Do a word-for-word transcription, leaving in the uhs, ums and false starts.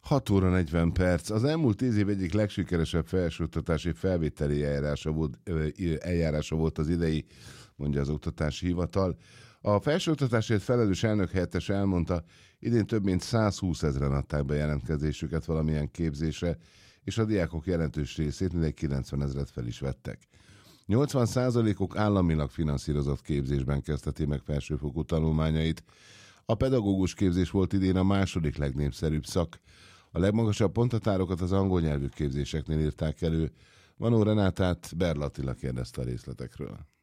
hat óra negyven perc. Az elmúlt tíz év egyik legsikeresebb felsőoktatási felvételi eljárása volt, eljárása volt az idei, mondja az Oktatási Hivatal. A felsőoktatásért felelős elnök helyettes elmondta, idén több mint százhúsz ezren adták be jelentkezésüket valamilyen képzésre, és a diákok jelentős részét, mindegy kilencven ezret fel is vettek. nyolcvan százalékuk államilag finanszírozott képzésben kezdheti meg felsőfokú tanulmányait. A pedagógus képzés volt idén a második legnépszerűbb szak. A legmagasabb pontatárokat az angol nyelvű képzéseknél írták elő. Manó Renátát Berl Attila kérdezte a részletekről.